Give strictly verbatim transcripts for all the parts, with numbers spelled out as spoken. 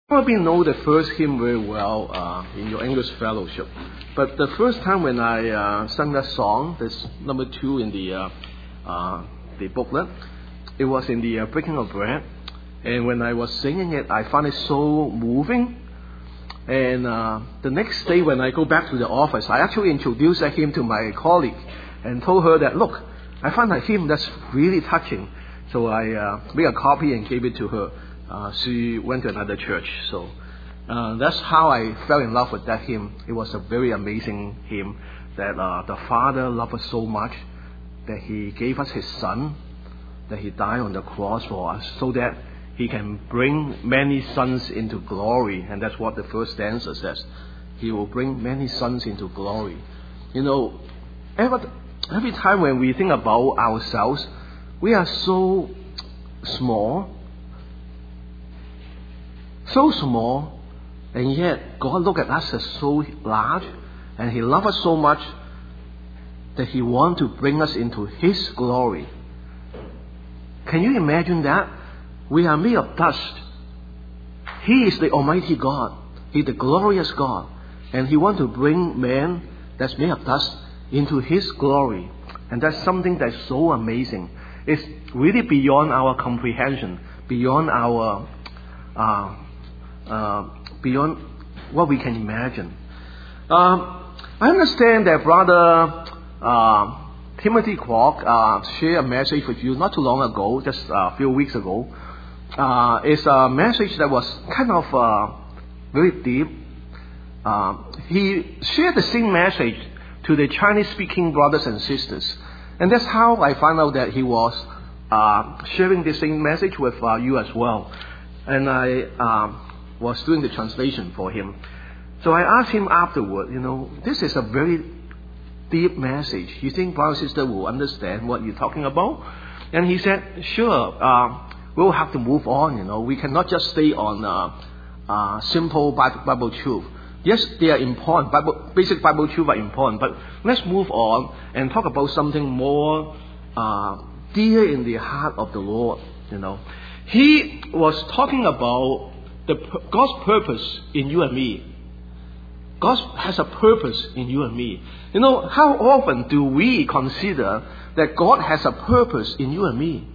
Probably know the first hymn very well uh, in your English fellowship, but the first time when I uh, sang that song, this number two in the uh, uh, the booklet, it was in the uh, Breaking of Bread, and when I was singing it, I found it so moving. And uh, the next day when I go back to the office, I actually introduced that hymn to my colleague and told her that, look, I found a hymn that's really touching. So I uh, made a copy and gave it to her. Uh, she went to another church. So uh, that's how I fell in love with that hymn. It was a very amazing hymn that uh, the Father loved us so much that He gave us His Son, that He died on the cross for us so that He can bring many sons into glory. And that's what the first stanza says. He will bring many sons into glory. You know, every, every time when we think about ourselves, we are so small. So small, and yet God looked at us as so large, and He loved us so much that He wants to bring us into His glory. Can you imagine that? We are made of dust. He is the Almighty God. He is the glorious God. And He wants to bring man that's made of dust into His glory. And that's something that's so amazing. It's really beyond our comprehension, beyond our uh, Uh, beyond what we can imagine. Um, I understand that Brother uh, Timothy Kwok uh, shared a message with you not too long ago, just a few weeks ago. Uh, it's a message that was kind of uh, very deep. Uh, he shared the same message to the Chinese-speaking brothers and sisters. And that's how I found out that he was uh, sharing the same message with uh, you as well. And I... Uh, was doing the translation for him. So I asked him afterward, you know, this is a very deep message. You think brother and sister will understand what you're talking about? And he said, sure, uh, we'll have to move on, you know. We cannot just stay on uh, uh, simple Bible, Bible truth. Yes, they are important. Bible, basic Bible truth are important, but let's move on and talk about something more uh, dear in the heart of the Lord, you know. He was talking about The, God's purpose in you and me. God has a purpose in you and me. You know, how often do we consider that God has a purpose in you and me?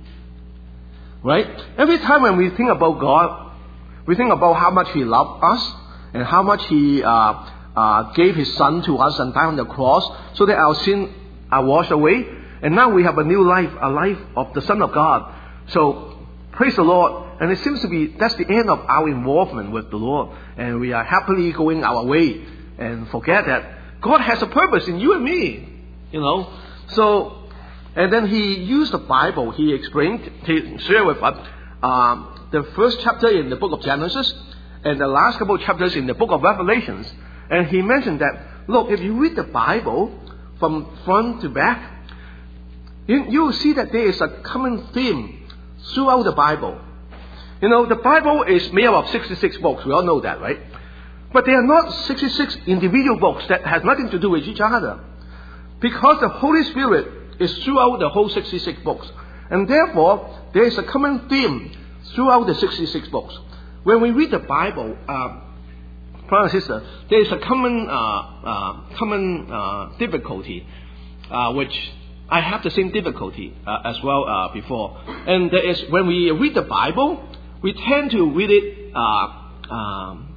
Right? Every time when we think about God, we think about how much He loved us and how much He uh, uh, gave His Son to us and died on the cross so that our sins are washed away. And now we have a new life, a life of the Son of God. So, praise the Lord. And it seems to be that's the end of our involvement with the Lord. And we are happily going our way and forget that God has a purpose in you and me. You know. So, and then He used the Bible. He explained, He shared with us um, the first chapter in the book of Genesis and the last couple of chapters in the book of Revelations. And He mentioned that, look, if you read the Bible from front to back, you, you will see that there is a common theme throughout the Bible. You know, the Bible is made up of sixty-six books. We all know that, right? But they are not sixty-six individual books that has nothing to do with each other. Because the Holy Spirit is throughout the whole sixty-six books. And therefore, there is a common theme throughout the sixty-six books. When we read the Bible, uh, brother and sister, there is a common, uh, uh, common uh, difficulty, uh, which I have the same difficulty uh, as well uh, before. And there is, when we read the Bible, we tend to read it, uh, um,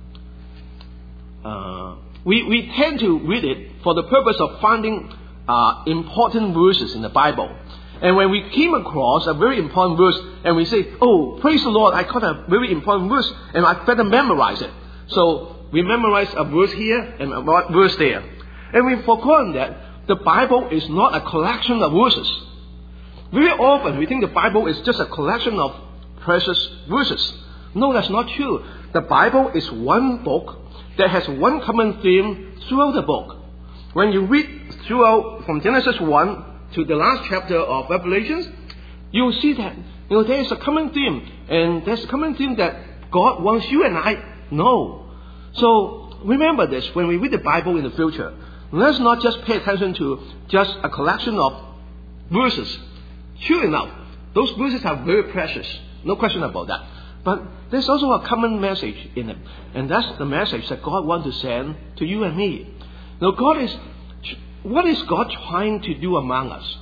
uh, we, we tend to read it for the purpose of finding uh, important verses in the Bible. And when we came across a very important verse and we say, oh, praise the Lord, I caught a very important verse and I better memorize it. So we memorize a verse here and a verse there. And we've forgotten that the Bible is not a collection of verses. Very often we think the Bible is just a collection of precious verses. No, that's not true. The Bible is one book that has one common theme throughout the book. When you read throughout from Genesis one to the last chapter of Revelations, you will see that you know there is a common theme, and there's a common theme that God wants you and I know. So remember this when we read the Bible in the future. Let's not just pay attention to just a collection of verses. Sure enough, those verses are very precious. No question about that. But there's also a common message in it. And that's the message that God wants to send to you and me. Now, God is, what is God trying to do among us?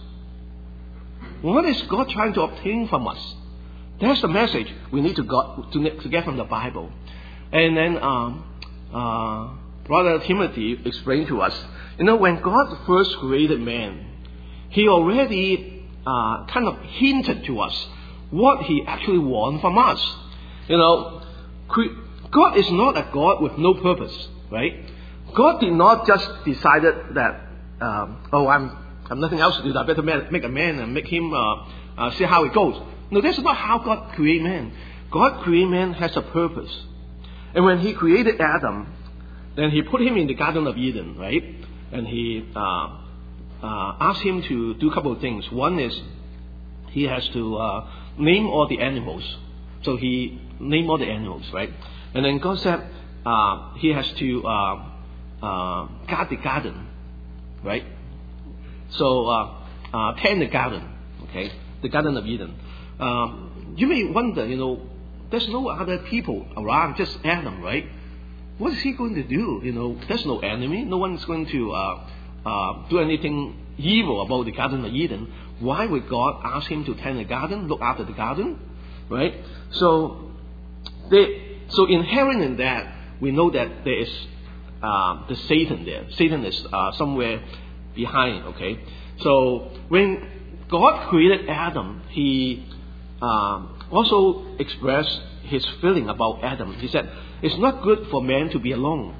What is God trying to obtain from us? That's the message we need to, got, to, to get from the Bible. And then um, uh, Brother Timothy explained to us, you know, when God first created man, He already uh, kind of hinted to us what He actually wants from us. You know, God is not a God with no purpose, right? God did not just decided that, um, oh, I'm, I'm nothing else to do. I better make a man and make him uh, uh, see how it goes. No, that's not how God created man. God created man has a purpose. And when He created Adam, then He put him in the Garden of Eden, right? And He uh, uh, asked him to do a couple of things. One is he has to uh, name all the animals. So He named all the animals, right? And then God said uh, he has to uh, uh, guard the garden, right? So uh, uh, tend the garden, okay? The Garden of Eden. Um, you may wonder, you know, there's no other people around, just Adam, right? What is he going to do? You know, there's no enemy. No one's going to uh, uh, do anything evil about the Garden of Eden. Why would God ask him to tend the garden, look after the garden, right? So, they, so inherent in that, we know that there is uh, the Satan there. Satan is uh, somewhere behind, okay? So when God created Adam, He uh, also expressed His feeling about Adam. He said, it's not good for man to be alone.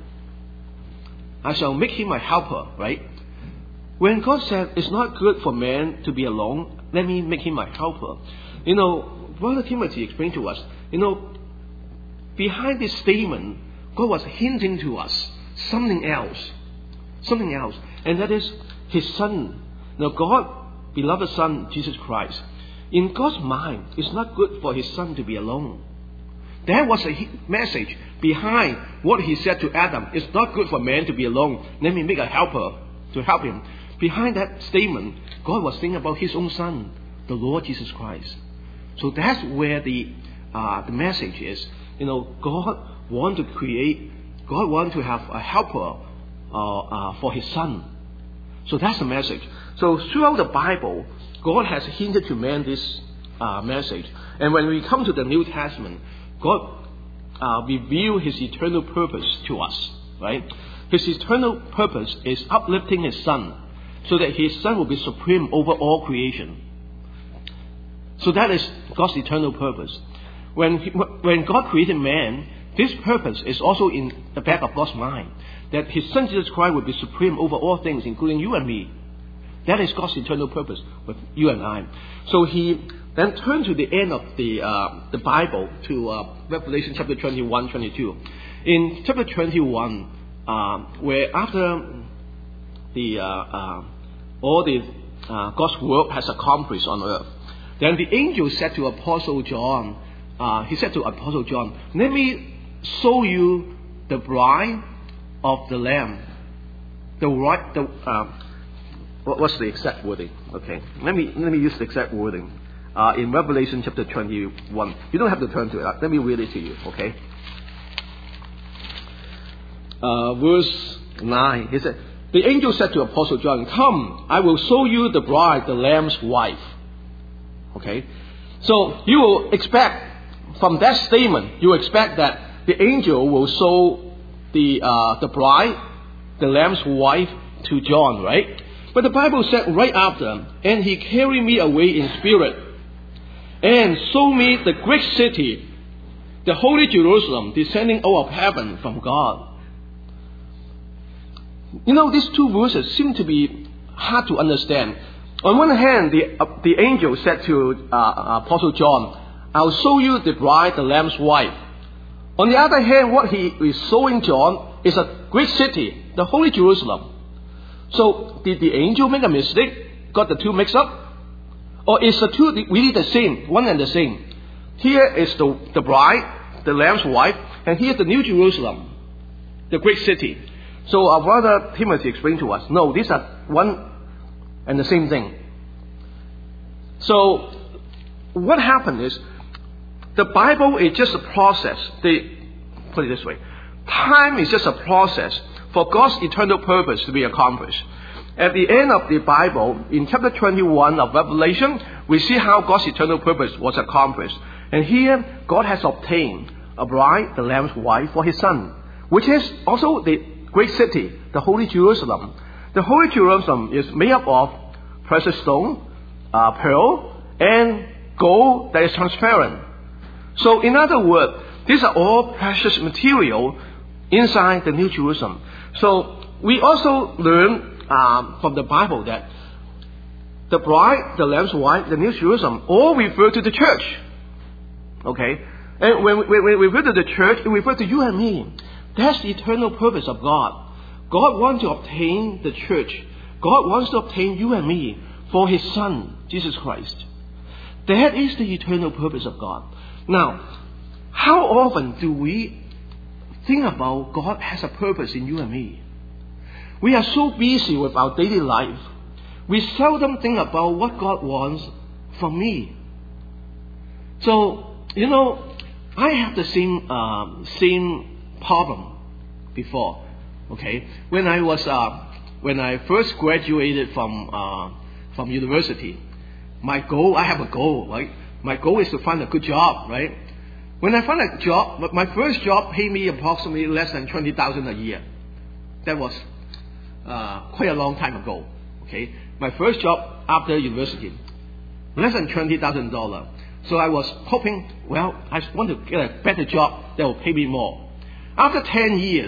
I shall make him a helper, right? When God said, it's not good for man to be alone, let me make him a helper. You know, Brother Timothy explained to us, you know, behind this statement, God was hinting to us something else. Something else. And that is His Son. Now, God, beloved Son, Jesus Christ. In God's mind, it's not good for His Son to be alone. There was a message behind what He said to Adam. It's not good for man to be alone. Let me make a helper to help him. Behind that statement, God was thinking about His own Son, the Lord Jesus Christ. So that's where the uh, the message is. You know, God wants to create, God wants to have a helper uh, uh, for His Son. So that's the message. So throughout the Bible, God has hinted to man this uh, message. And when we come to the New Testament, God uh, revealed His eternal purpose to us, right? His eternal purpose is uplifting His Son so that His Son will be supreme over all creation. So that is God's eternal purpose. When, he, when God created man, this purpose is also in the back of God's mind, that His Son Jesus Christ will be supreme over all things, including you and me. That is God's eternal purpose with you and I. So He then turned to the end of the uh, the Bible, to uh, Revelation chapter twenty-one, twenty-two. In chapter twenty-one, uh, where after the uh, uh, all the uh, God's work has accomplished on earth, then the angel said to Apostle John, uh, he said to Apostle John, let me show you the bride of the Lamb. The right, the uh, what's the exact wording? Okay, let me let me use the exact wording uh, in Revelation chapter twenty-one. You don't have to turn to it. Let me read it to you. Okay, uh, verse nine. He said, the angel said to Apostle John, come, I will show you the bride, the Lamb's wife. Okay, so you will expect from that statement, you expect that the angel will show the uh, the bride, the Lamb's wife, to John, right? But the Bible said right after, and he carried me away in spirit, and showed me the great city, the holy Jerusalem, descending out of heaven from God. You know, these two verses seem to be hard to understand. On one hand, the, uh, the angel said to uh, Apostle John, I'll show you the bride, the Lamb's wife. On the other hand, what he is showing John is a great city, the holy Jerusalem. So, did the angel make a mistake? Got the two mixed up? Or is the two really the same, one and the same? Here is the, the bride, the Lamb's wife, and here's the New Jerusalem, the great city. So our brother Timothy explained to us, no, these are one and the same thing. So what happened is, the Bible is just a process. They put it this way. Time is just a process for God's eternal purpose to be accomplished. At the end of the Bible, in chapter twenty-one of Revelation, we see how God's eternal purpose was accomplished. And here, God has obtained a bride, the Lamb's wife, for his son, which is also the great city, the Holy Jerusalem. The Holy Jerusalem is made up of precious stone, uh, pearl, and gold that is transparent. So, in other words, these are all precious material inside the New Jerusalem. So, we also learn um, from the Bible that the bride, the Lamb's wife, the New Jerusalem, all refer to the church. Okay? And when we, when we refer to the church, it refers to you and me. That's the eternal purpose of God. God wants to obtain the church. God wants to obtain you and me for his Son, Jesus Christ. That is the eternal purpose of God. Now, how often do we think about God has a purpose in you and me? We are so busy with our daily life. We seldom think about what God wants from me. So, you know, I have the same uh, same problem before. Okay, when I was uh, when I first graduated from uh, from university, my goal, I have a goal, right? My goal is to find a good job, right? When I found a job, my first job paid me approximately less than twenty thousand a year. That was uh, quite a long time ago. Okay, my first job after university, less than twenty thousand dollars. So I was hoping, well, I want to get a better job that will pay me more. After ten years,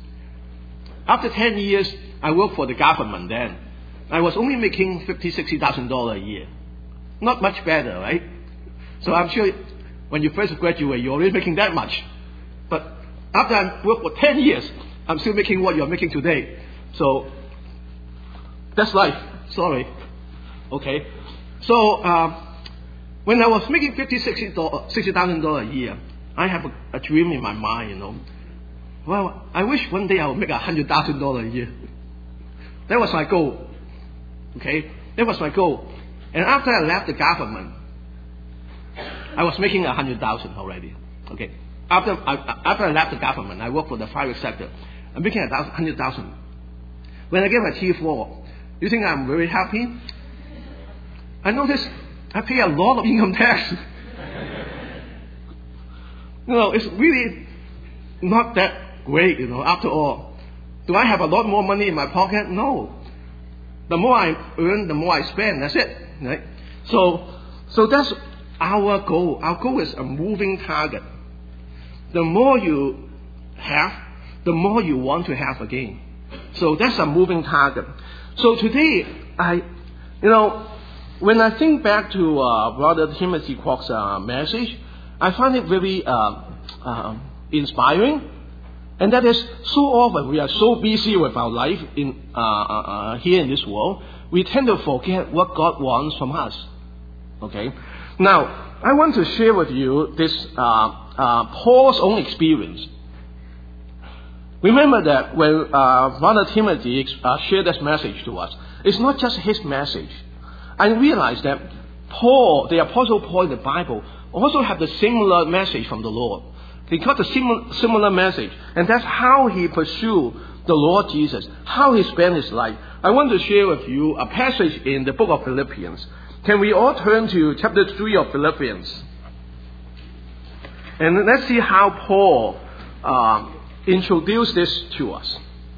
after ten years, I worked for the government then. I was only making fifty, sixty thousand dollars a year. Not much better, right? So I'm sure when you first graduate, you're already making that much. But after I worked for ten years, I'm still making what you're making today. So that's life. Sorry. Okay. So uh, when I was making fifty, sixty thousand dollars a year, I have a, a dream in my mind, you know. Well, I wish one day I would make a hundred thousand dollars a year. That was my goal. Okay, that was my goal. And after I left the government, I was making a hundred thousand already. Okay, after I, after I left the government, I worked for the private sector. I'm making a hundred thousand. When I get my T four, you think I'm very happy? I noticed I pay a lot of income tax. You know, it's really not that great, you know, after all. Do I have a lot more money in my pocket? No. The more I earn, the more I spend. That's it. Right? So, so that's our goal. Our goal is a moving target. The more you have, the more you want to have again. So that's a moving target. So today, I, you know, when I think back to uh, Brother Timothy Kwok's uh, message, I find it very uh, uh, inspiring. And that is, so often we are so busy with our life in uh, uh, here in this world, we tend to forget what God wants from us. Okay? Now, I want to share with you this uh, uh, Paul's own experience. Remember that when uh, Brother Timothy uh, shared this message to us, it's not just his message. I realized that Paul, the Apostle Paul in the Bible, also have the similar message from the Lord. He got a similar, similar message, and that's how he pursued the Lord Jesus, how he spent his life. I want to share with you a passage in the book of Philippians. Can we all turn to chapter three of Philippians? And let's see how Paul uh, introduced this to us.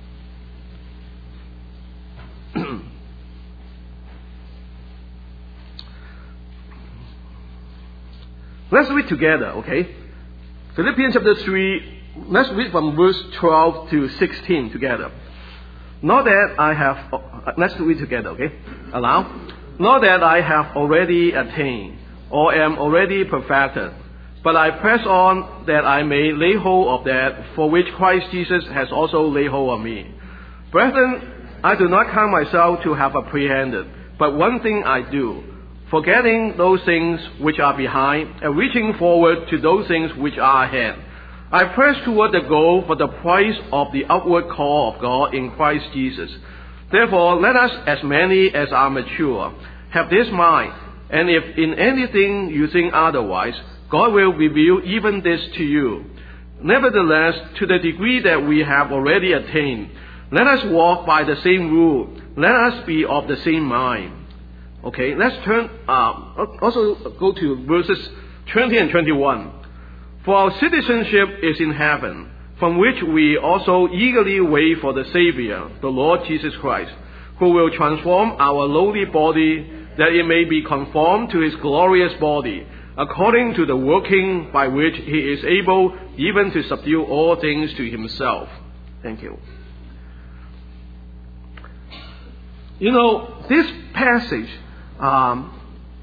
Let's read together, okay? Philippians chapter three, let's read from verse twelve to sixteen together. Not that I have, uh, let's read together, okay? Allow. Not that I have already attained or am already perfected, but I press on that I may lay hold of that for which Christ Jesus has also laid hold of me. Brethren, I do not count myself to have apprehended, but one thing I do, forgetting those things which are behind and reaching forward to those things which are ahead. I press toward the goal for the prize of the upward call of God in Christ Jesus. Therefore, let us, as many as are mature, have this mind, and if in anything you think otherwise, God will reveal even this to you. Nevertheless, to the degree that we have already attained, let us walk by the same rule. Let us be of the same mind. Okay, let's turn, uh, also go to verses twenty and twenty-one. For our citizenship is in heaven, from which we also eagerly wait for the Savior, the Lord Jesus Christ, who will transform our lowly body, that it may be conformed to his glorious body, according to the working by which he is able even to subdue all things to himself. Thank you. You know, this passage um,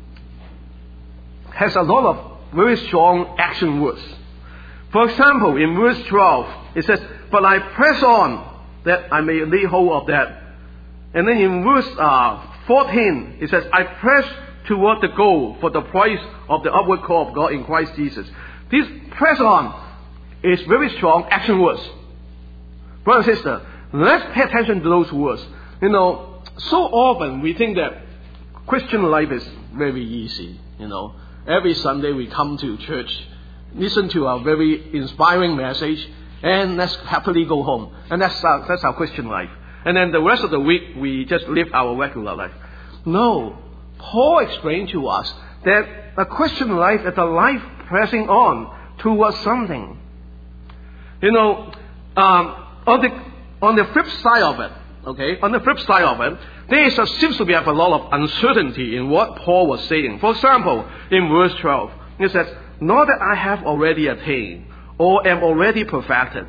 has a lot of very strong action words. For example, in verse twelve, it says, "But I press on, that I may lay hold of that." And then in verse uh, fourteen, it says, "I press toward the goal for the prize of the upward call of God in Christ Jesus." This press on is very strong action words. Brother and sister, let's pay attention to those words. You know, so often we think that Christian life is very easy. You know, every Sunday we come to church, listen to a very inspiring message, and let's happily go home. And that's our, that's our Christian life. And then the rest of the week, we just live our regular life. No. Paul explained to us that a Christian life is a life pressing on towards something. You know, um, on the on the flip side of it, okay, on the flip side of it, there is a, seems to be a lot of uncertainty in what Paul was saying. For example, in verse twelve, it says, "Not that I have already attained or am already perfected."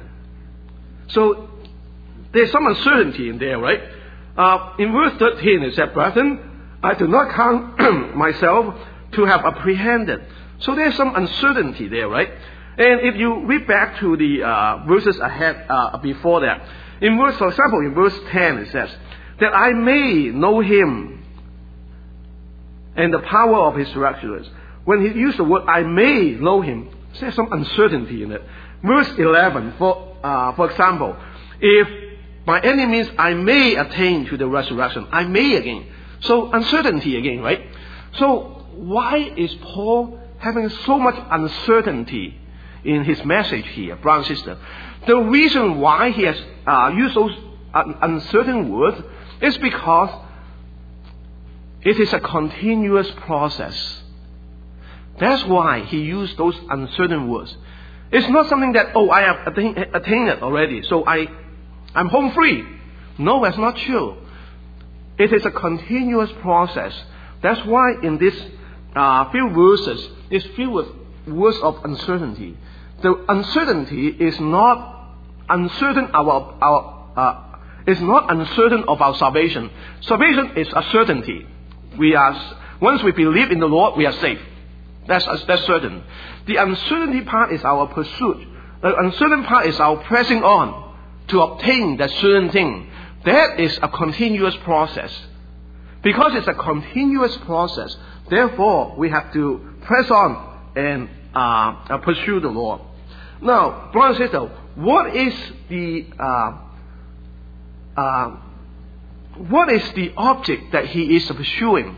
So there's some uncertainty in there, right? Uh, in verse thirteen, it said, "Brethren, I do not count myself to have apprehended." So there's some uncertainty there, right? And if you read back to the uh, verses ahead, uh, before that, in verse, for example, in verse ten, it says, "That I may know him and the power of his resurrection." When he used the word, "I may know him," there's some uncertainty in it. Verse eleven, for uh, for example, "If by any means I may attain to the resurrection," I may again. So uncertainty again, right? So why is Paul having so much uncertainty in his message here, brother and sister? The reason why he has uh, used those uncertain words is because it is a continuous process. That's why he used those uncertain words. It's not something that, oh, I have attained, attained it already, so I, I'm home free. No, that's not true. It is a continuous process. That's why in this uh, few verses, it's filled with words of uncertainty. The uncertainty is not uncertain our our uh, is not uncertain of our salvation. Salvation is a certainty. We are once we believe in the Lord, we are safe. That's that's certain. The uncertainty part is our pursuit. The uncertain part is our pressing on to obtain that certain thing. That is a continuous process. Because it's a continuous process, therefore we have to press on and uh, pursue the Lord. Now, brother and sister, what is the uh, uh, what is the object that he is pursuing?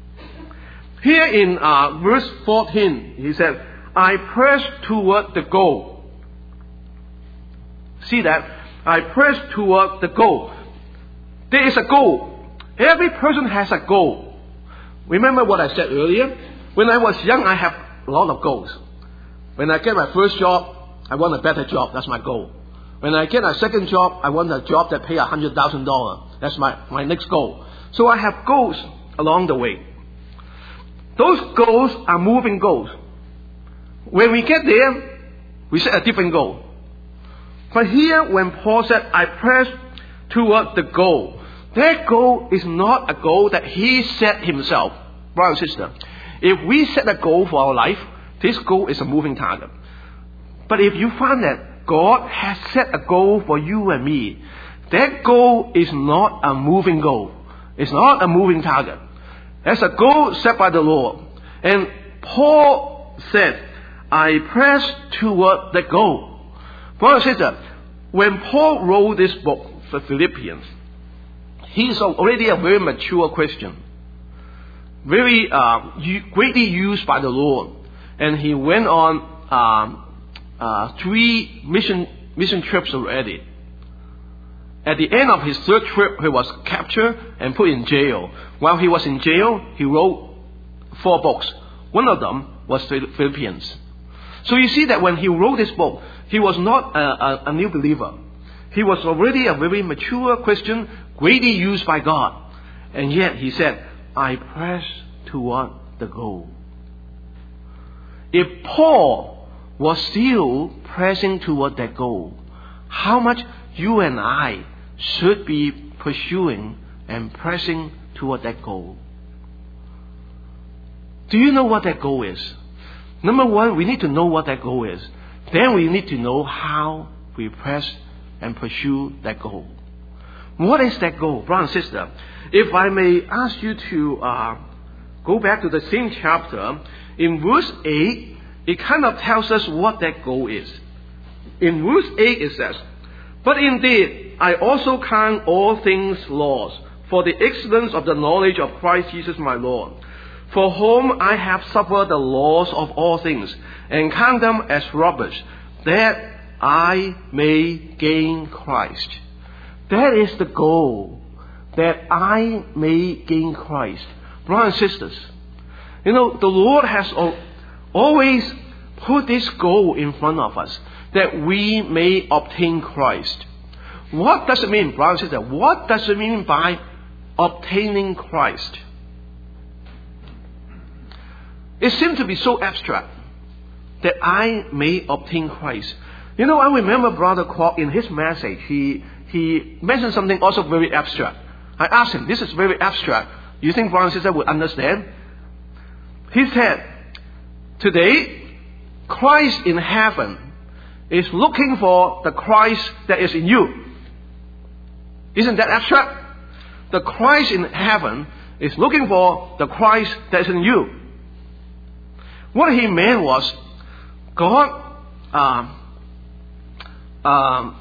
Here in uh, verse fourteen, he said, "I press toward the goal." See that? I press toward the goal. There is a goal. Every person has a goal. Remember what I said earlier? When I was young, I have a lot of goals. When I get my first job, I want a better job. That's my goal. When I get my second job, I want a job that pays one hundred thousand dollars. That's my, my next goal. So I have goals along the way. Those goals are moving goals. When we get there, we set a different goal. But here, when Paul said, "I press toward the goal," that goal is not a goal that he set himself. Brother and sister, if we set a goal for our life, this goal is a moving target. But if you find that God has set a goal for you and me, that goal is not a moving goal. It's not a moving target. That's a goal set by the Lord. And Paul said, "I press toward the goal." Brother and sister, when Paul wrote this book for Philippians, he's already a very mature Christian, very uh, greatly used by the Lord. and he went on um, uh, three mission mission trips already. At the end of his third trip, he was captured and put in jail. While he was in jail, he wrote four books. One of them was Philippians. So you see that when he wrote this book, he was not a, a, a new believer. He was already a very mature Christian, greatly used by God. And yet he said, I press toward the goal. If Paul was still pressing toward that goal, how much you and I should be pursuing and pressing toward that goal? Do you know what that goal is? Number one, we need to know what that goal is. Then we need to know how we press and pursue that goal. What is that goal, brother and sister? If I may ask you to uh, go back to the same chapter, in verse eight, it kind of tells us what that goal is. In verse eight it says, but indeed, I also count all things lost for the excellence of the knowledge of Christ Jesus my Lord, for whom I have suffered the loss of all things, and count them as rubbish, that I may gain Christ. That is the goal, that I may gain Christ. Brothers and sisters, you know, the Lord has always put this goal in front of us, that we may obtain Christ. What does it mean, brothers and sisters? What does it mean by obtaining Christ? It seems to be so abstract, that I may obtain Christ. You know, I remember Brother Kwok in his message, he, he mentioned something also very abstract. I asked him, this is very abstract. You think brother and sister would understand? He said, today, Christ in heaven is looking for the Christ that is in you. Isn't that abstract? The Christ in heaven is looking for the Christ that is in you. What he meant was, God, um, um,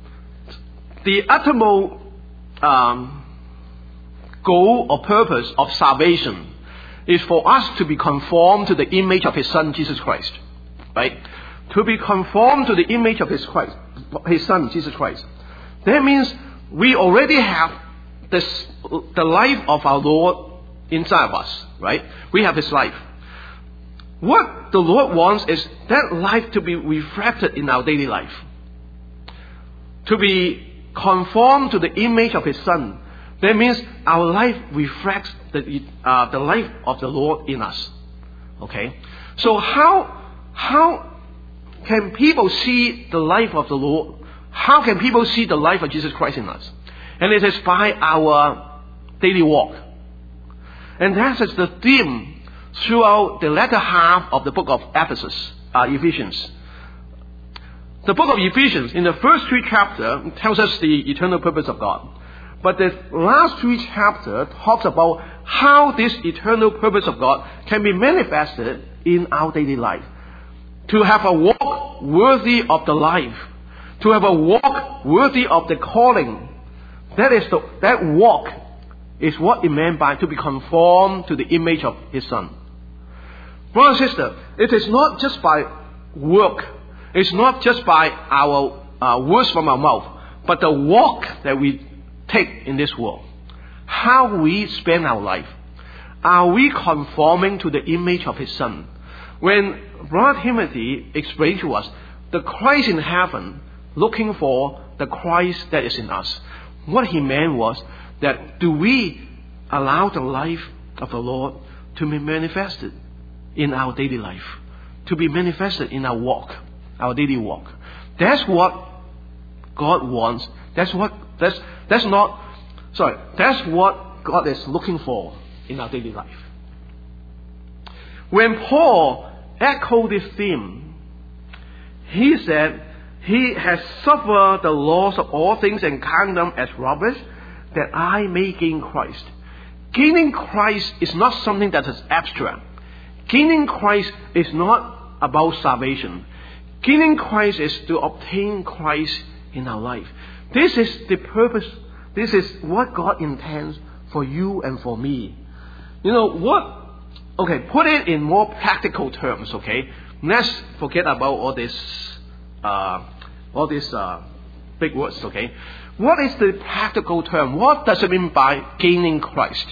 the utmost um, goal or purpose of salvation is for us to be conformed to the image of His Son, Jesus Christ. Right? To be conformed to the image of His Christ, His Son, Jesus Christ. That means we already have this, the life of our Lord inside of us. Right? We have His life. What the Lord wants is that life to be reflected in our daily life. To be conformed to the image of His Son. That means our life reflects the, uh, the life of the Lord in us. Okay? So how, how can people see the life of the Lord? How can people see the life of Jesus Christ in us? And it is by our daily walk. And that is the theme throughout the latter half of the book of Ephesus, uh, Ephesians. The book of Ephesians, in the first three chapters, tells us the eternal purpose of God. But the last three chapters talks about how this eternal purpose of God can be manifested in our daily life. To have a walk worthy of the life. To have a walk worthy of the calling. That is the, that walk is what it meant by to be conformed to the image of His Son. Brother and sister, it is not just by work. It's not just by our uh, words from our mouth, but the walk that we take in this world. How we spend our life. Are we conforming to the image of His Son? When Brother Timothy explained to us, the Christ in heaven looking for the Christ that is in us. What he meant was that do we allow the life of the Lord to be manifested in our daily life, to be manifested in our walk, our daily walk. That's what God wants. That's what that's that's not sorry. That's what God is looking for in our daily life. When Paul echoed this theme, he said he has suffered the loss of all things and count them as rubbish, that I may gain Christ. Gaining Christ is not something that is abstract. Gaining Christ is not about salvation. Gaining Christ is to obtain Christ in our life. This is the purpose. This is what God intends for you and for me. You know, what Okay, put it in more practical terms, okay? Let's forget about all this, uh, all these uh, big words, okay? What is the practical term? What does it mean by gaining Christ?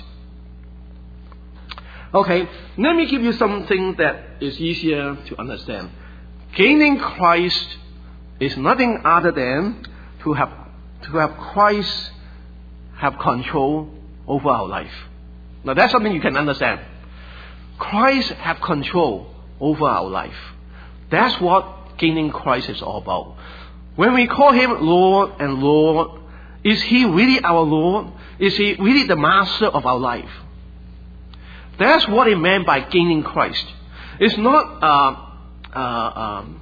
Okay, let me give you something that is easier to understand. Gaining Christ is nothing other than to have to have Christ have control over our life. Now that's something you can understand. Christ have control over our life. That's what gaining Christ is all about. When we call Him Lord and Lord, is He really our Lord? Is He really the master of our life? That's what it meant by gaining Christ. It's not uh, uh, um,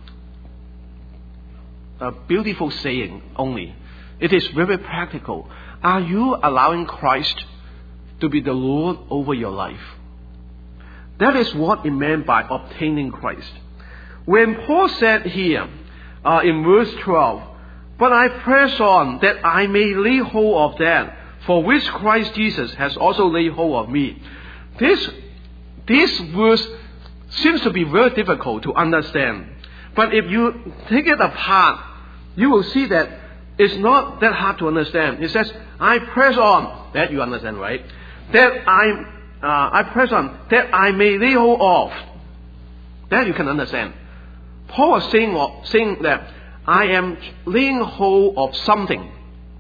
a beautiful saying only. It is very practical. Are you allowing Christ to be the Lord over your life? That is what it meant by obtaining Christ. When Paul said here uh, in verse twelve, "But I press on that I may lay hold of that, for which Christ Jesus has also laid hold of me." This, this verse seems to be very difficult to understand. But if you take it apart, you will see that it's not that hard to understand. It says, "I press on," that you understand, right? That I, uh, I press on, that I may lay hold of. That you can understand. Paul was saying, saying that I am laying hold of something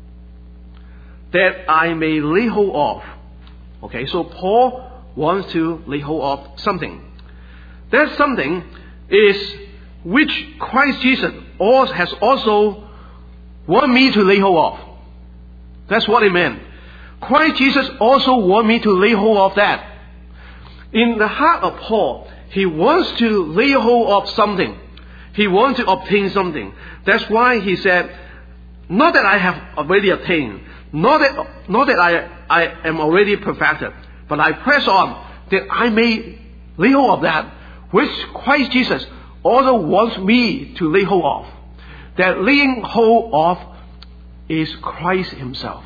that I may lay hold of. Okay, so Paul wants to lay hold of something. That something is which Christ Jesus has also want me to lay hold of. That's what it meant. Christ Jesus also want me to lay hold of that. In the heart of Paul, he wants to lay hold of something. He wants to obtain something. That's why he said, not that I have already attained, not that, not that I, I am already perfected, but I press on that I may lay hold of that which Christ Jesus also wants me to lay hold of. That laying hold of is Christ Himself.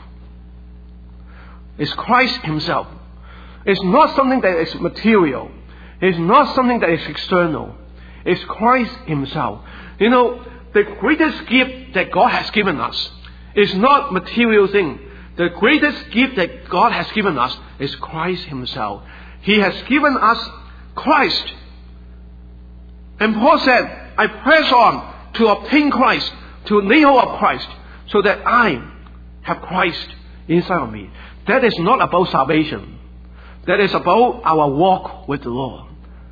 It's Christ Himself. It's not something that is material. It's not something that is external. It's Christ Himself. You know, the greatest gift that God has given us is not material thing. The greatest gift that God has given us is Christ Himself. He has given us Christ. And Paul said, I press on to obtain Christ, to lay hold of Christ, so that I have Christ inside of me. That is not about salvation. That is about our walk with the Lord.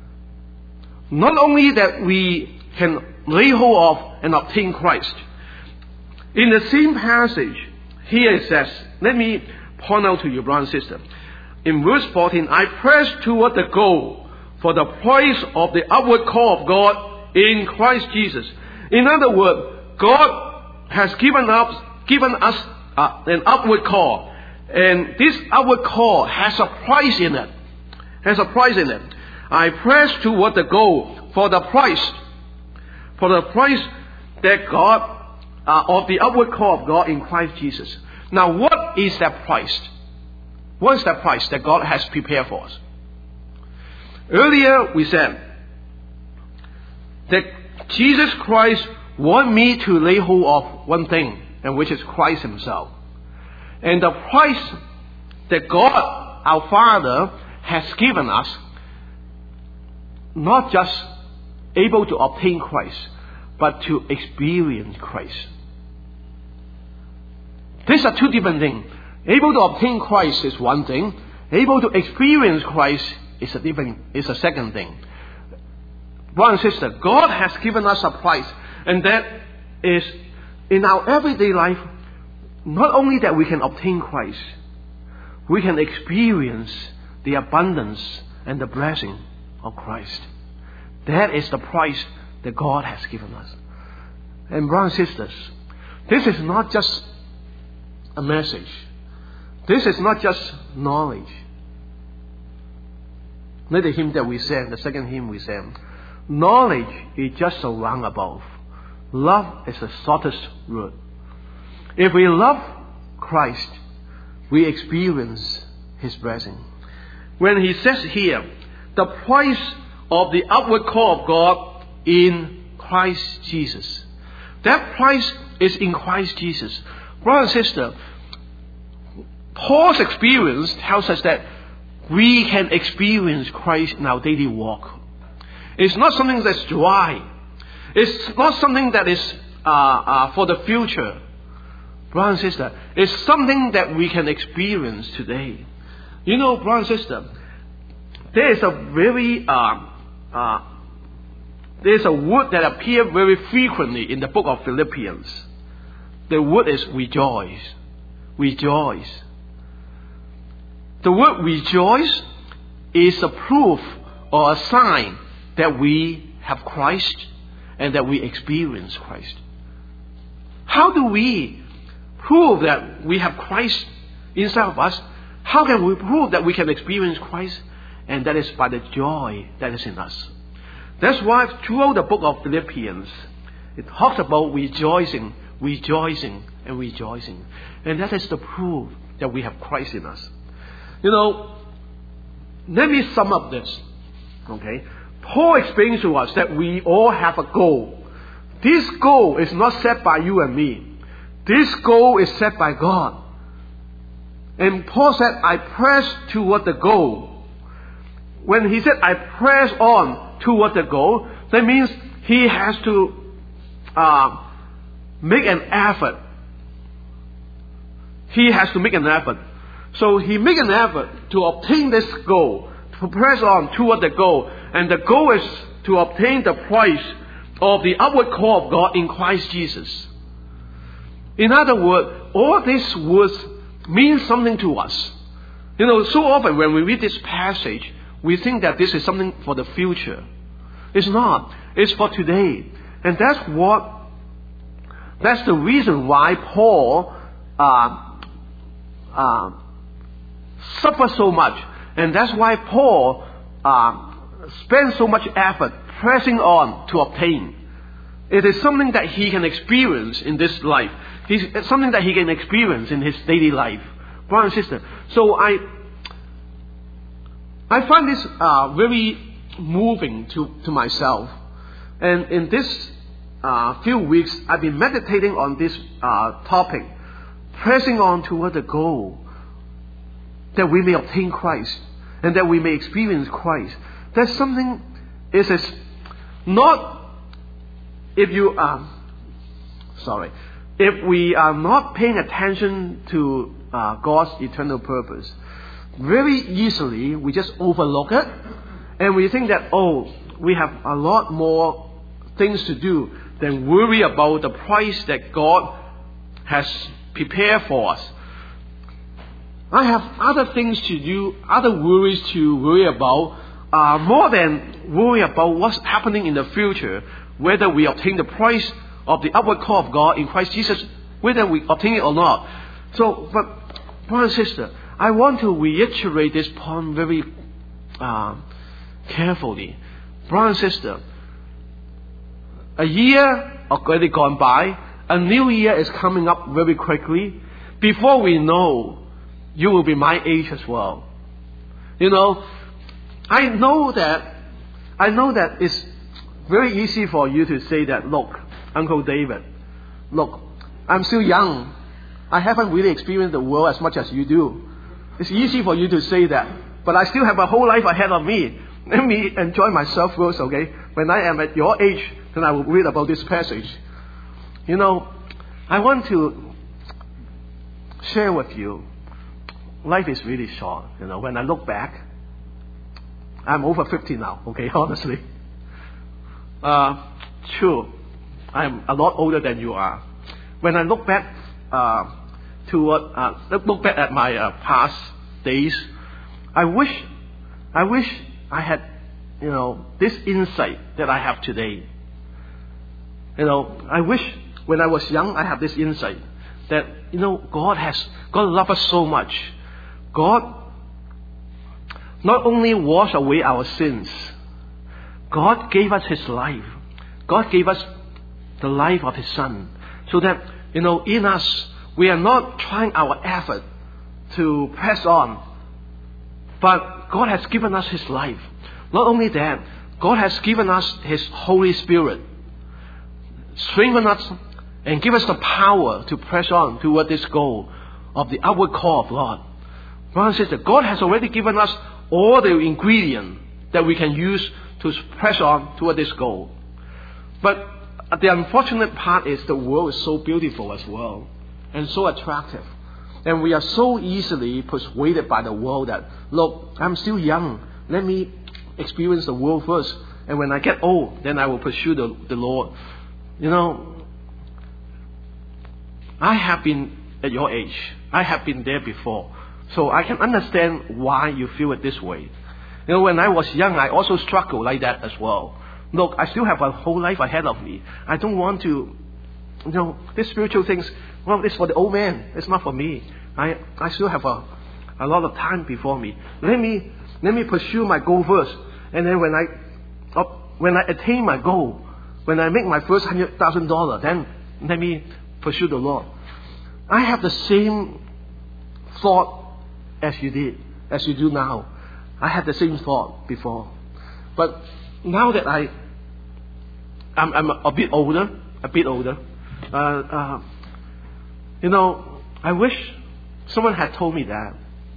Not only that we can lay hold of and obtain Christ. In the same passage, here it says, let me point out to you, brother and sister. In verse fourteen, I press toward the goal for the prize of the upward call of God in Christ Jesus. In other words, God has given us, given us uh, an upward call. And this upward call has a price in it. Has a price in it. I press toward the goal for the price. For the price that God, uh, of the upward call of God in Christ Jesus. Now what is that price? What is that price that God has prepared for us? Earlier we said that Jesus Christ wants me to lay hold of one thing, and which is Christ Himself. And the price that God, our Father, has given us, not just able to obtain Christ, but to experience Christ. These are two different things. Able to obtain Christ is one thing. Able to experience Christ is a different, is a second thing. Brother and sister, God has given us a price, and that is in our everyday life. Not only that we can obtain Christ, we can experience the abundance and the blessing of Christ. That is the price that God has given us. And brothers and sisters, this is not just a message. This is not just knowledge. Like the hymn that we sang, the second hymn we sang. Knowledge is just a roundabout. Love is the shortest route. If we love Christ, we experience His blessing. When He says here the price of the upward call of God in Christ Jesus. That price is in Christ Jesus. Brother and sister, Paul's experience tells us that we can experience Christ in our daily walk. It's not something that's dry. It's not something that is uh, uh, for the future. Brother and sister, it's something that we can experience today. You know, brother and sister, there is a very uh, uh, there is a word that appears very frequently in the book of Philippians. The word is rejoice. Rejoice. The word rejoice is a proof or a sign that we have Christ and that we experience Christ. How do we prove that we have Christ inside of us? How can we prove that we can experience Christ? And that is by the joy that is in us. That's why throughout the book of Philippians, it talks about rejoicing, rejoicing, and rejoicing. And that is the proof that we have Christ in us. You know, let me sum up this. Okay? Paul explains to us that we all have a goal. This goal is not set by you and me. This goal is set by God. And Paul said, I press toward the goal. When he said, I press on toward the goal, that means he has to uh, make an effort. He has to make an effort. So he make an effort to obtain this goal, to press on toward the goal. And the goal is to obtain the price of the upward call of God in Christ Jesus. In other words, all these words mean something to us. You know, so often when we read this passage, we think that this is something for the future. It's not. It's for today. And that's what, that's the reason why Paul uh, uh, suffers so much. And that's why Paul uh, spends so much effort pressing on to obtain. It is something that he can experience in this life. It's something that he can experience in his daily life. Brother and sister. So I I find this uh, very moving to, to myself. And in this uh, few weeks, I've been meditating on this uh, topic, pressing on toward the goal that we may obtain Christ and that we may experience Christ. That's something, is not, if you are, sorry, if we are not paying attention to uh, God's eternal purpose, very easily we just overlook it and we think that, oh, we have a lot more things to do than worry about the price that God has prepared for us. I have other things to do, other worries to worry about, uh, more than worry about what's happening in the future, whether we obtain the price of the upward call of God in Christ Jesus, whether we obtain it or not. So, but, brother and sister, I want to reiterate this point very uh, carefully. Brother and sister, a year already gone by, a new year is coming up very quickly. Before we know, you will be my age as well. You know, I know that, I know that it's very easy for you to say that, look, Uncle David, look, I'm still young. I haven't really experienced the world as much as you do. It's easy for you to say that, but I still have a whole life ahead of me. Let me enjoy myself first, okay? When I am at your age, then I will read about this passage. You know, I want to share with you, life is really short. You know, when I look back, I'm over fifty now, okay, honestly. Uh, true, I'm a lot older than you are. When I look back uh, to what, uh, look back at my uh, past days, I wish, I wish I had, you know, this insight that I have today. You know, I wish when I was young I had this insight that, you know, God has, God loves us so much. God not only washed away our sins, God gave us His life. God gave us the life of His Son. So that, you know, in us, we are not trying our effort to press on, but God has given us His life. Not only that, God has given us His Holy Spirit, strengthen us and give us the power to press on toward this goal of the upward call of God. Brothers and sisters, God has already given us all the ingredients that we can use to press on toward this goal. But the unfortunate part is the world is so beautiful as well and so attractive. And we are so easily persuaded by the world that, look, I'm still young. Let me experience the world first. And when I get old, then I will pursue the, the Lord. You know, I have been at your age. I have been there before. So I can understand why you feel it this way. You know, when I was young, I also struggled like that as well. Look, I still have a whole life ahead of me. I don't want to, you know, these spiritual things, well, it's for the old man. It's not for me. I, I still have a, a lot of time before me. Let me, let me pursue my goal first. And then when I, uh, when I attain my goal, when I make my first hundred thousand dollars, then let me pursue the Lord. I have the same thought as you did, as you do now. I had the same thought before. But now that I, I'm, I'm a bit older, a bit older, uh, uh, you know, I wish someone had told me that.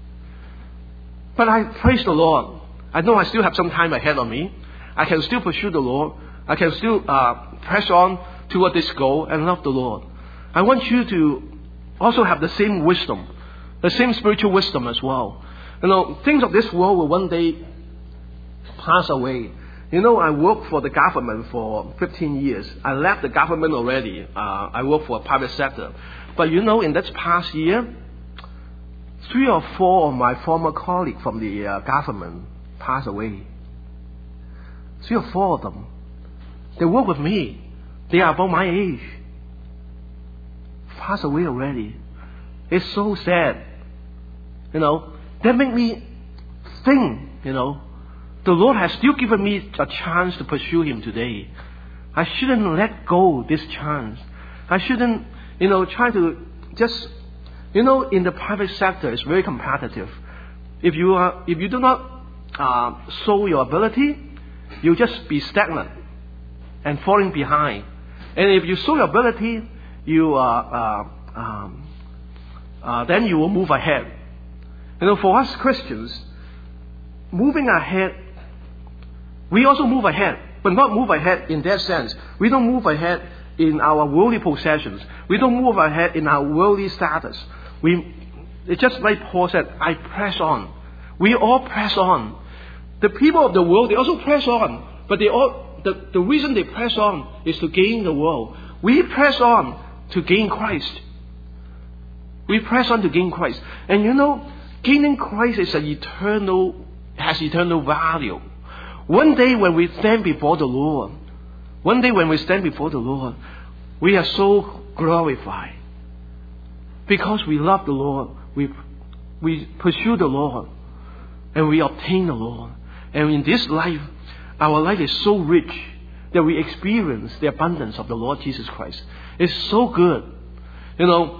But I praise the Lord. I know I still have some time ahead of me. I can still pursue the Lord. I can still uh, press on toward this goal and love the Lord. I want you to also have the same wisdom, the same spiritual wisdom as well. You know, things of this world will one day pass away. You know, I worked for the government for fifteen years. I left the government already. Uh, I work for a private sector. But you know, in this past year, three or four of my former colleagues from the uh, government passed away. Three or four of them. They work with me. They are about my age. Passed away already. It's so sad. You know, that make me think, you know, the Lord has still given me a chance to pursue Him today. I shouldn't let go this chance. I shouldn't, you know, try to just, you know, in the private sector, it's very competitive. If you are, if you do not uh, show your ability, you'll just be stagnant and falling behind. And if you show your ability, you are, uh, um, uh, then you will move ahead. You know, for us Christians, moving ahead, we also move ahead, but not move ahead in that sense. We don't move ahead in our worldly possessions. We don't move ahead in our worldly status. We, it's just like Paul said, I press on. We all press on. The people of the world, they also press on, but they all, the, the reason they press on is to gain the world. We press on to gain Christ. We press on to gain Christ. And you know, gaining Christ is an eternal, has eternal value. One day when we stand before the Lord, one day when we stand before the Lord, we are so glorified. Because we love the Lord, we, we pursue the Lord, and we obtain the Lord. And in this life, our life is so rich that we experience the abundance of the Lord Jesus Christ. It's so good. You know,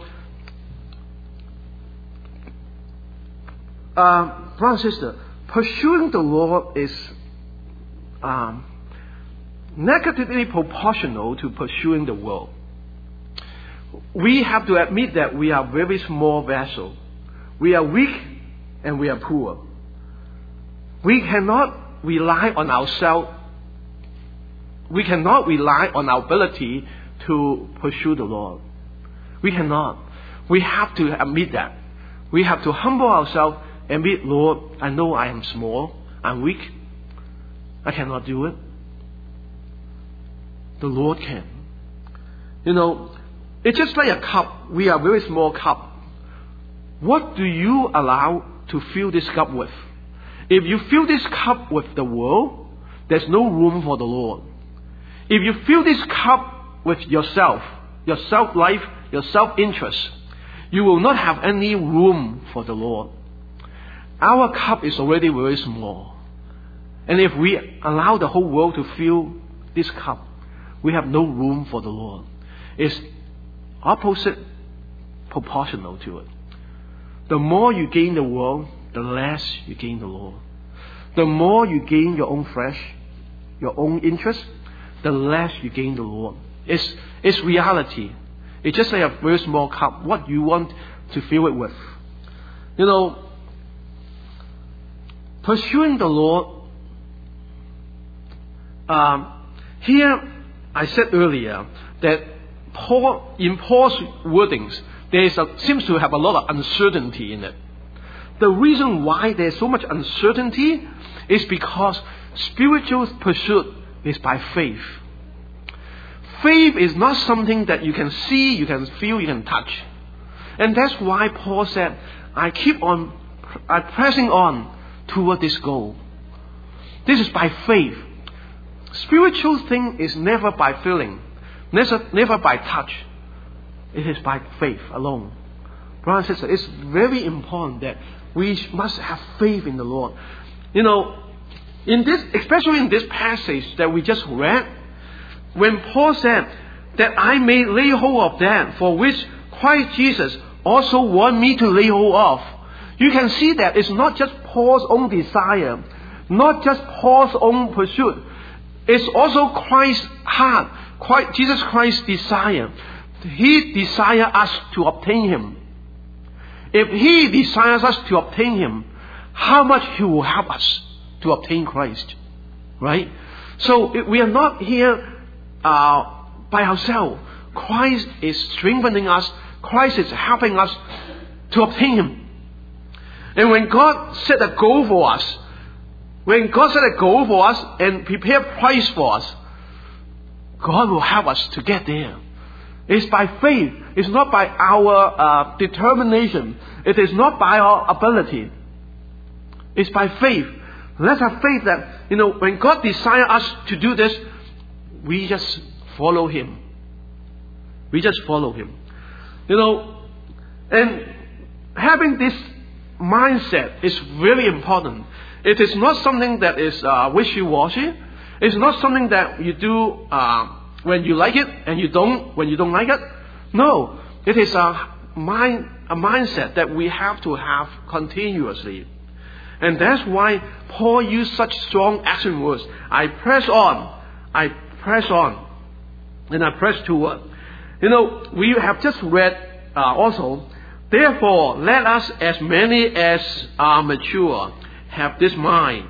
uh, brother and sister, pursuing the Lord is um, negatively proportional to pursuing the world. We have to admit that we are very small vessel. We are weak and we are poor. We cannot rely on ourselves. We cannot rely on our ability to pursue the Lord. We cannot. We have to admit that. We have to humble ourselves and admit, Lord, I know I am small, I'm weak, I cannot do it. The Lord can. You know, it's just like a cup. We are a very small cup. What do you allow to fill this cup with? If you fill this cup with the world, there's no room for the Lord. If you fill this cup with yourself, your self-life, your self-interest, you will not have any room for the Lord. Our cup is already very small. And if we allow the whole world to fill this cup, we have no room for the Lord. It's opposite proportional to it. The more you gain the world, the less you gain the Lord. the more you gain your own flesh, your own interest, the less you gain the Lord. It's, it's reality. It's just like a very small cup. What you want to fill it with. You know, pursuing the Lord, um, here I said earlier that Paul, in Paul's wordings, there is a, seems to have a lot of uncertainty in it. The reason why there's so much uncertainty is because spiritual pursuit is by faith. Faith is not something that you can see, you can feel, you can touch. And that's why Paul said, I keep on I'm pressing on toward this goal. This is by faith. Spiritual thing is never by feeling, never, never by touch. It is by faith alone. Brothers and sisters, it's very important that we must have faith in the Lord. You know, in this, especially in this passage that we just read, when Paul said that I may lay hold of that for which Christ Jesus also want me to lay hold of, you can see that it's not just Paul's own desire, not just Paul's own pursuit. It's also Christ's heart, Christ, Jesus Christ's desire. He desires us to obtain Him. If He desires us to obtain Him, how much He will help us to obtain Christ. Right? So we are not here uh, by ourselves. Christ is strengthening us. Christ is helping us to obtain Him. And when God set a goal for us, when God set a goal for us and prepare a price for us, God will help us to get there. It's by faith. It's not by our uh, determination. It is not by our ability. It's by faith. Let's have faith that, you know, when God desires us to do this, we just follow Him. We just follow Him. You know, and having this mindset is really important. It is not something that is uh, wishy-washy. It's not something that you do uh, when you like it and you don't when you don't like it. No, it is a mind a mindset that we have to have continuously. And that's why Paul used such strong action words. I press on. I press on. And I press toward. You know, we have just read uh, also, therefore, let us as many as are mature have this mind.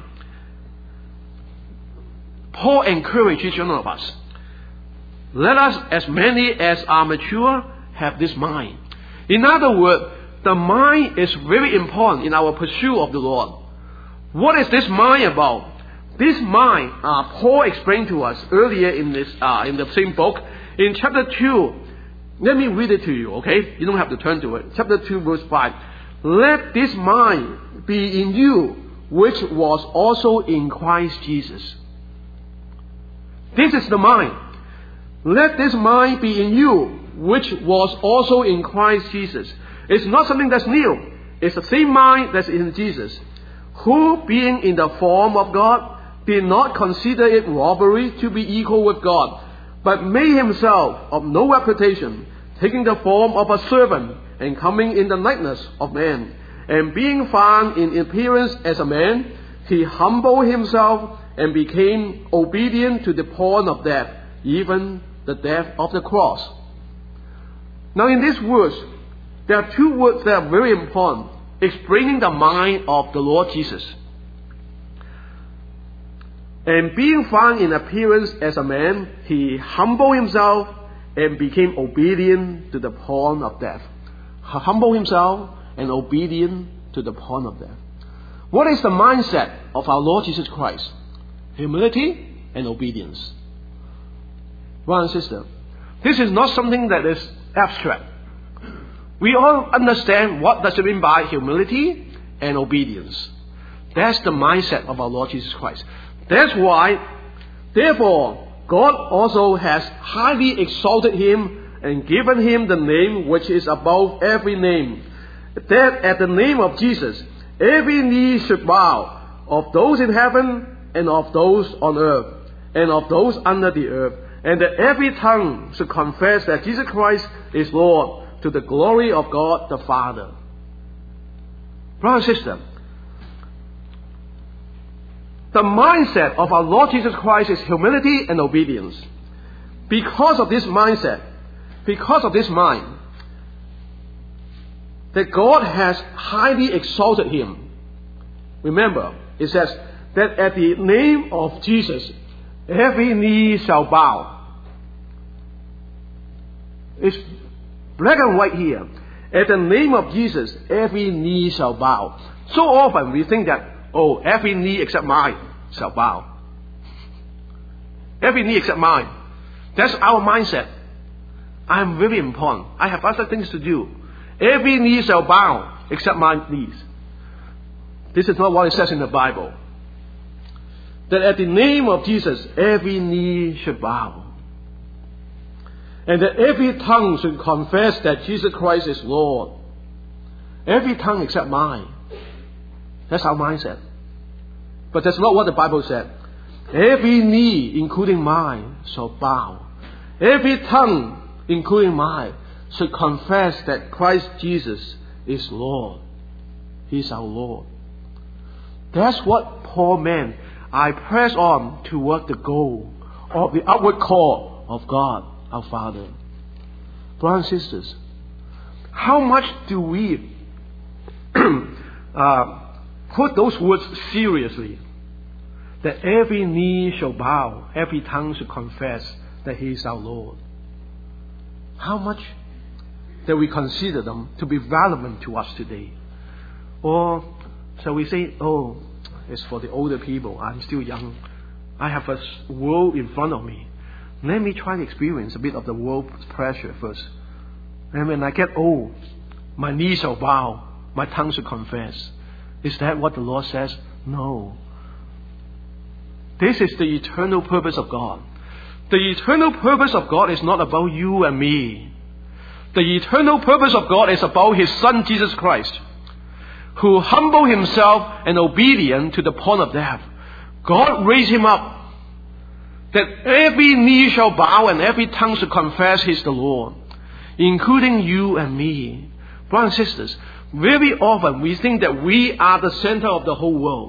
Paul encouraged each one of us. Let us as many as are mature have this mind. In other words, the mind is very important in our pursuit of the Lord. What is this mind about? This mind, uh, Paul explained to us earlier in this uh, in the same book, in chapter two. Let me read it to you, okay? You don't have to turn to it. Chapter two, verse five. Let this mind be in you, which was also in Christ Jesus. This is the mind. Let this mind be in you, which was also in Christ Jesus. It's not something that's new. It's the same mind that's in Jesus, who, being in the form of God, did not consider it robbery to be equal with God, but made Himself of no reputation, taking the form of a servant, and coming in the likeness of man. And being found in appearance as a man, He humbled Himself and became obedient to the point of death, even the death of the cross. Now in this verse, there are two words that are very important, explaining the mind of the Lord Jesus. And being found in appearance as a man, He humbled Himself and became obedient to the point of death. Humble Himself and obedient to the point of death. What is the mindset of our Lord Jesus Christ? Humility and obedience. Brother and sister, this is not something that is abstract. We all understand what does it mean by humility and obedience. That's the mindset of our Lord Jesus Christ. That's why, therefore, God also has highly exalted Him and given Him the name which is above every name, that at the name of Jesus every knee should bow, of those in heaven and of those on earth and of those under the earth, and that every tongue should confess that Jesus Christ is Lord, to the glory of God the Father. Brother and sister, The mindset of our Lord Jesus Christ is humility and obedience. Because of this mindset, because of this mind, that God has highly exalted him. Remember, it says that at the name of Jesus, every knee shall bow. It's black and white here. At the name of Jesus, every knee shall bow. So often we think that, oh, every knee except mine shall bow. Every knee except mine. That's our mindset. I am very important. I have other things to do. Every knee shall bow except my knees. This is not what it says in the Bible. That at the name of Jesus, every knee should bow. And that every tongue should confess that Jesus Christ is Lord. Every tongue except mine. That's our mindset. But that's not what the Bible said. Every knee, including mine, shall bow. Every tongue, including mine, should confess that Christ Jesus is Lord. He's our Lord. That's what Paul meant. I press on toward the goal of the upward call of God, our Father. Brothers and sisters, how much do we uh, put those words seriously? That every knee shall bow, every tongue shall confess that He is our Lord. How much that we consider them to be relevant to us today? Or shall we say, oh, it's for the older people, I'm still young, I have a world in front of me. Let me try to experience a bit of the world's pressure first. And when I get old, my knees shall bow, my tongue shall confess. Is that what the Lord says? No. This is the eternal purpose of God. The eternal purpose of God is not about you and me. The eternal purpose of God is about His Son Jesus Christ, who humbled Himself and obedient to the point of death. God raised Him up, that every knee shall bow and every tongue shall confess He's the Lord, including you and me. Brothers and sisters, very often we think that we are the center of the whole world.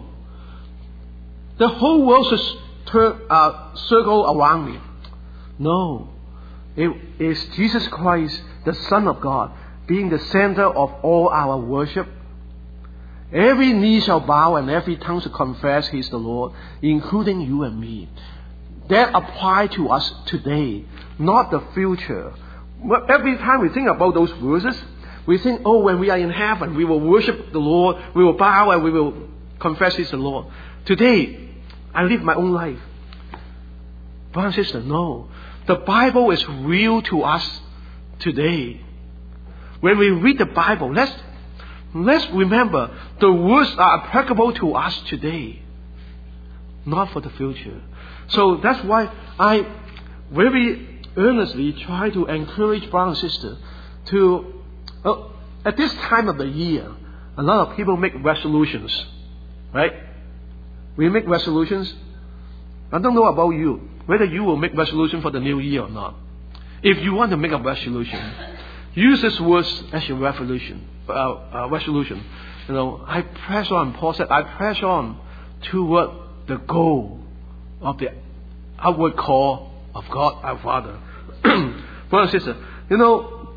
The whole world should turn, uh, circle around me. No. It is Jesus Christ, the Son of God, being the center of all our worship. Every knee shall bow and every tongue shall confess He is the Lord, including you and me. That applies to us today, not the future. Every time we think about those verses, we think, oh, when we are in heaven, we will worship the Lord, we will bow and we will confess He's the Lord. Today, I live my own life. Brother and sister, no. The Bible is real to us today. When we read the Bible, let's, let's remember the words are applicable to us today, not for the future. So that's why I very earnestly try to encourage brothers and sisters to, uh, at this time of the year, a lot of people make resolutions, right? We make resolutions. I don't know about you, whether you will make resolution for the new year or not. If you want to make a resolution, use this words as your resolution. Uh, uh, resolution. You know, I press on. Paul said, I press on toward the goal of the outward call of God our Father. Brother and sister, you know,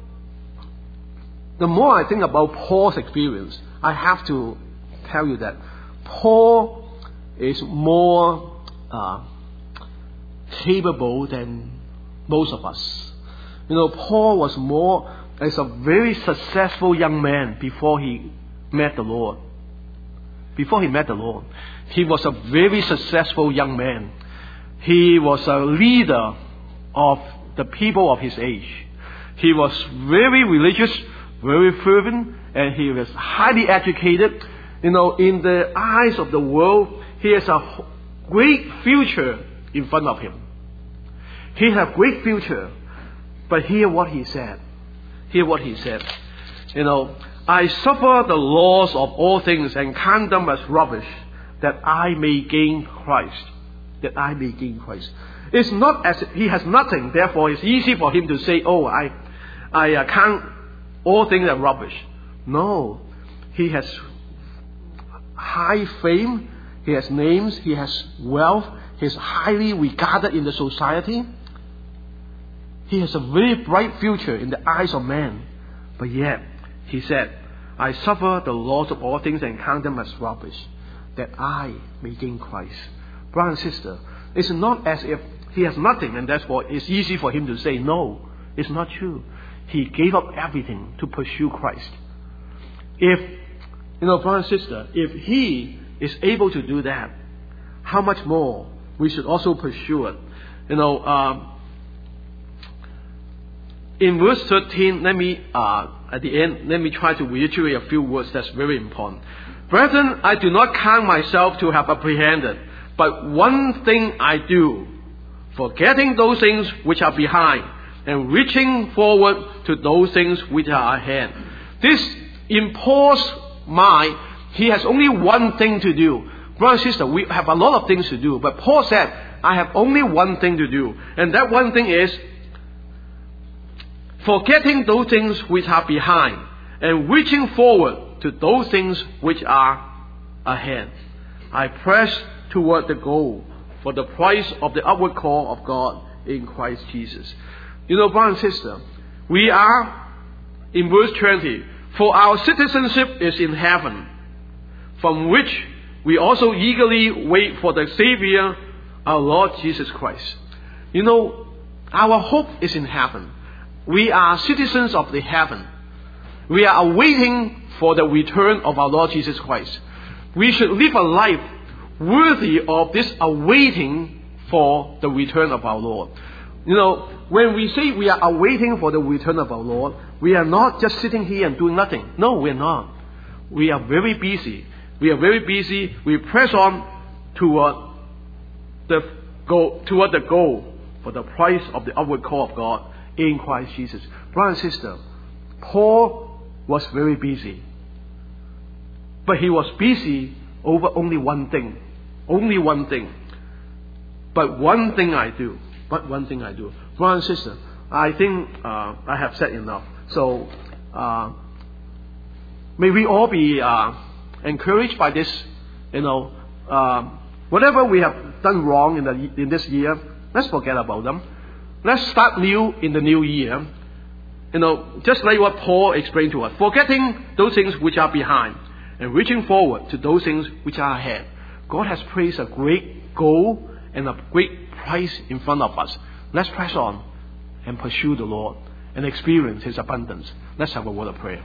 the more I think about Paul's experience, I have to tell you that Paul is more uh, capable than most of us. You know, Paul was more as a very successful young man before he met the Lord. Before he met the Lord, he was a very successful young man. He was a leader of the people of his age. He was very religious, very fervent, and he was highly educated. You know, in the eyes of the world, he has a great future in front of him. He has a great future. But hear what he said. Hear what he said. You know, I suffer the loss of all things and count them as rubbish, that I may gain Christ. That I may gain Christ. It's not as if he has nothing, therefore it's easy for him to say, oh, I, I uh, count all things as rubbish. No. He has high fame. He has names, he has wealth, he is highly regarded in the society. He has a very bright future in the eyes of man. But yet, he said, I suffer the loss of all things and count them as rubbish, that I may gain Christ. Brother and sister, it's not as if he has nothing and therefore it's easy for him to say no. It's not true. He gave up everything to pursue Christ. If, you know, brother and sister, if he is able to do that, how much more we should also pursue it. You know, um, in verse thirteen, let me, uh, at the end, let me try to reiterate a few words that's very important. Brethren, I do not count myself to have apprehended, but one thing I do, forgetting those things which are behind, and reaching forward to those things which are ahead. This, in Paul's mind, he has only one thing to do. Brother and sister, we have a lot of things to do, but Paul said, I have only one thing to do. And that one thing is, forgetting those things which are behind, and reaching forward to those things which are ahead. I press toward the goal for the prize of the upward call of God in Christ Jesus. You know, brother and sister, we are, in verse twenty, for our citizenship is in heaven, from which we also eagerly wait for the Savior, our Lord Jesus Christ. You know, our hope is in heaven. We are citizens of the heaven. We are awaiting for the return of our Lord Jesus Christ. We should live a life worthy of this awaiting for the return of our Lord. You know, when we say we are awaiting for the return of our Lord, we are not just sitting here and doing nothing. No, we're not. We are very busy. We are very busy. We press on toward the goal, toward the goal for the prize of the upward call of God in Christ Jesus. Brother and sister, Paul was very busy. But he was busy over only one thing. Only one thing. But one thing I do. But one thing I do. Brother and sister, I think uh, I have said enough. So, uh, may we all be uh, encouraged by this. You know, uh, whatever we have done wrong in, the, in this year, let's forget about them. Let's start new in the new year. You know, just like what Paul explained to us. Forgetting those things which are behind and reaching forward to those things which are ahead. God has placed a great goal and a great prize in front of us. Let's press on and pursue the Lord and experience His abundance. Let's have a word of prayer.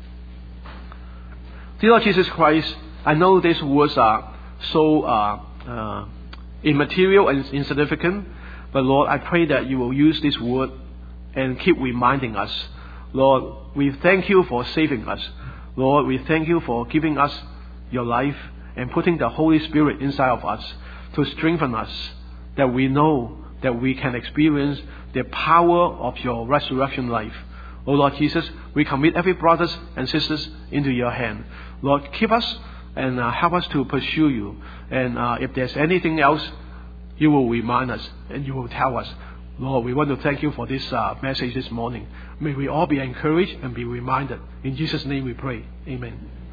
Dear Lord Jesus Christ, I know these words are so uh, uh, immaterial and insignificant, but Lord, I pray that you will use this word and keep reminding us. Lord, we thank you for saving us. Lord, we thank you for giving us your life and putting the Holy Spirit inside of us to strengthen us, that we know that we can experience the power of your resurrection life. Oh Lord Jesus, we commit every brothers and sisters into your hand. Lord, keep us and uh, help us to pursue you. And uh, if there's anything else, you will remind us and you will tell us. Lord, we want to thank you for this uh, message this morning. May we all be encouraged and be reminded. In Jesus' name we pray. Amen.